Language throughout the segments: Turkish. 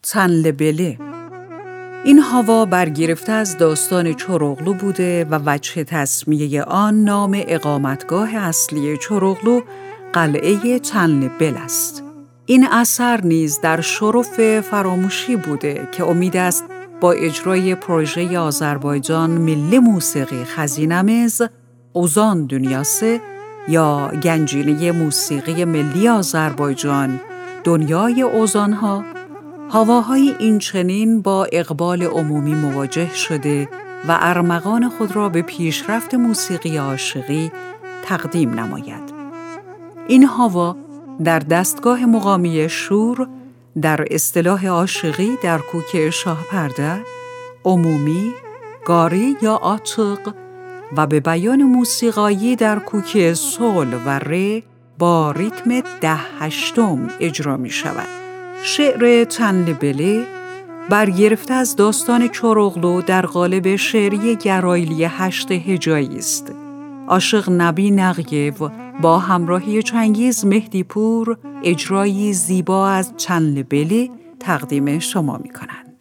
چنلبله. این هاوا برگرفته از داستان چراغلو بوده و وجه تسمیه آن نام اقامتگاه اصلی چراغلو قلعه چنلبل است. این اثر نیز در شرف فراموشی بوده که امید است با اجرای پروژه آذربایجان ملی موسیقی خزینه‌آمیز اوزان دنیاسه یا گنجینه موسیقی ملی آذربایجان دنیای اوزانها، هواهای این چنین با اقبال عمومی مواجه شده و ارمغان خود را به پیشرفت موسیقی عاشقی تقدیم نماید. این هوا در دستگاه مقامی شور، در اصطلاح عاشقی در کوک شاهپرده، عمومی، گاری یا عاشق و به بیان موسیقایی در کوک سول و ره با ریتم 10/8 اجرا می شود. شعر چنلبله برگرفته از داستان چراغلو در قالب شعری گرایلی 8 هجایی است. عاشق نبی نقیو با همراهی چنگیز مهدی پور اجرایی زیبا از چنلبله تقدیم شما می کنند.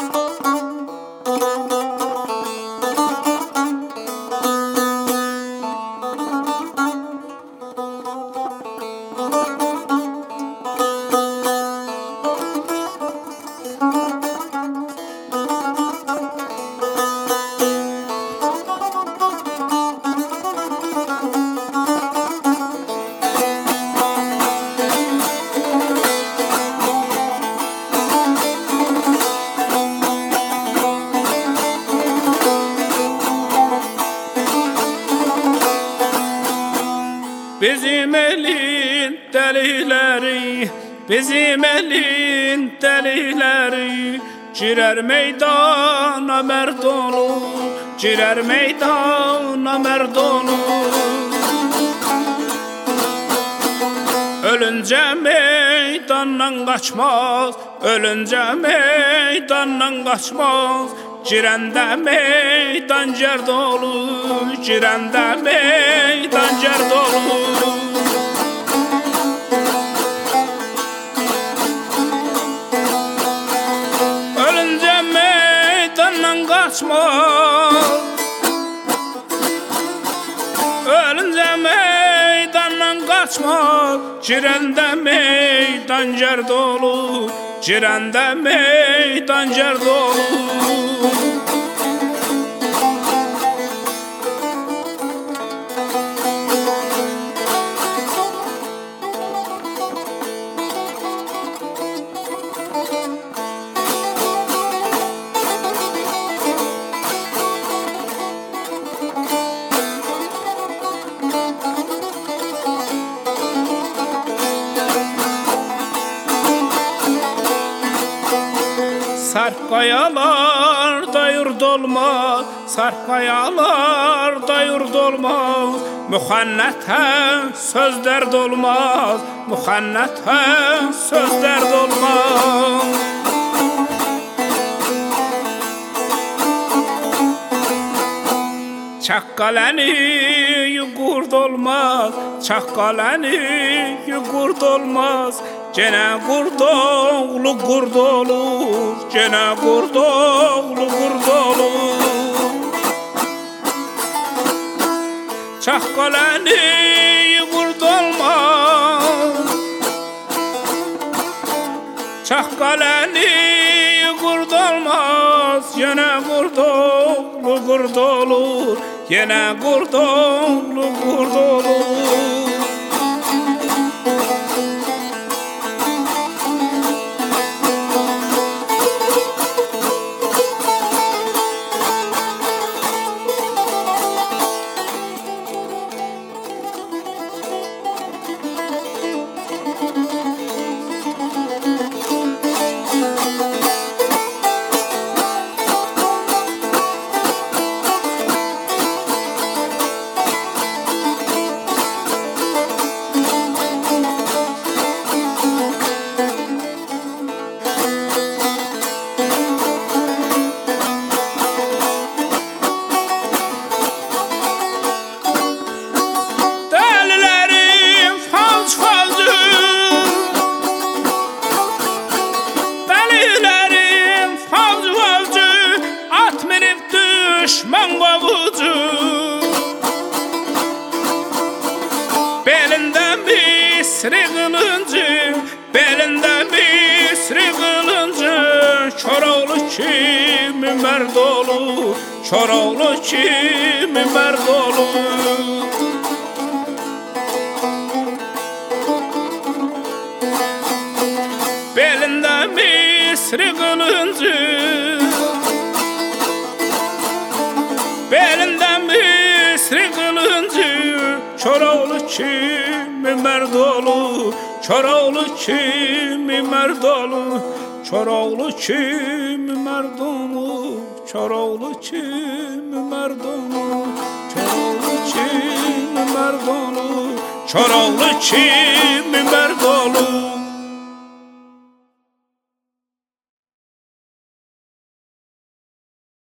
Bizim elin delileri, bizim elin delileri girer meydana merd olur, girer meydana merd olur. Ölünce meydandan kaçmaz, ölünce meydandan kaçmaz. Girende meydan cer dolu, girende meydan cer dolu. Ölünce meydandan kaçmaz, ölünce meydandan kaçmaz. Girende meydan cer dolu, girende meydan cer dolu. Sarp kayalarda yurt olmaz, sarp kayalarda yurt olmaz. Muhannete söz dert olmaz, muhannete söz dert olmaz. Çakkaleni yugurt olmaz, çakkaleni yugurt olmaz. Gene kurdoğlu kurd olur, gene kurdoğlu kurd olur. Çakkaleni kurd olmaz, çakkaleni kurd olmaz. Gene kurdoğlu kurd olur, gene kurdoğlu kurd olur. düşman kovucu. Belinde Misri kılıncı, belinde Misri kılıncı. Çoroğlu kimi merd olur, Çoroğlu kimi merd olur. Belinde Misri kılıncı, belinde Misri kılıncı. Çoroğlu kimi merd olur, Çoroğlu kimi merd olur. Çoroğlu kimi merd olur, Çoroğlu kimi merd olur. Çoroğlu kimi merd olur, Çoroğlu kimi merd olur.